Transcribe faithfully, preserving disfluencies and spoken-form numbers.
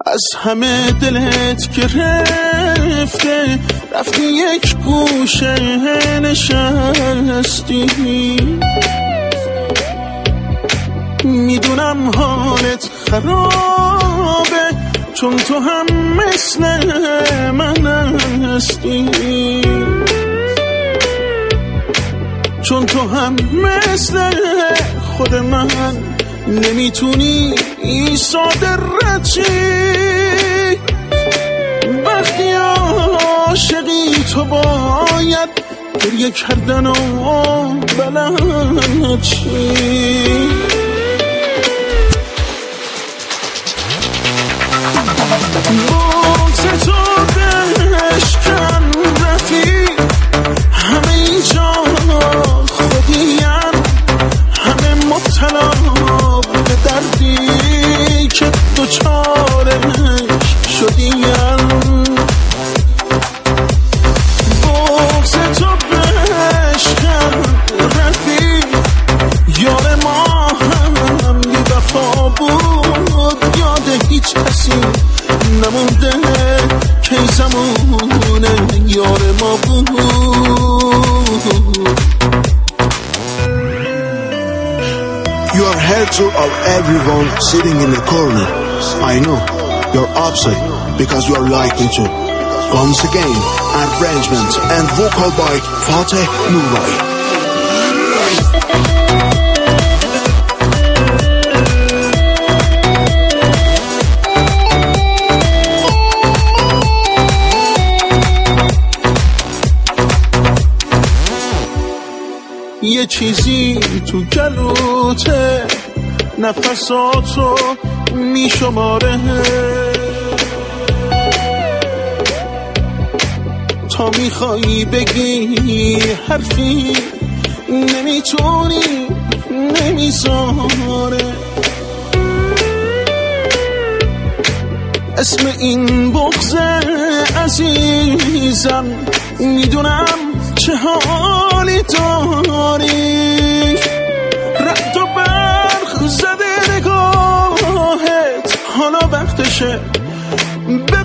از همه دلت گرفته، رفتی یک گوشه نشستی. میدونم حالت خرابه، چون تو هم مثل من هستی، چون تو هم مثل خود من نمیتونی ای ساده رچی. وقتی عاشقی تو باید گریه کردن و بلد چی. بغض تو بشکن رفیق، همه اینجا خودیم، همه مبتلا به دردی که دوچارش شدیم. بغض تو بشکن رفیق، یار ما هم بی وفا بود، یاد هیچ کسی نمونده که زمونه یار ما بود. You are hatred of everyone sitting in the corner. I know you're upset because you are like me too. Once again, arrangement and vocal by Fateh Nuray. یه چیزی تو گلوته، نفساتو میشماره، تا میخوایی بگی حرفی نمیتونی، نمیذاره. اسم این بغض عزیزم، میدونم چه حالی داری. رد و برق زده نگاهت، حالا وقتشه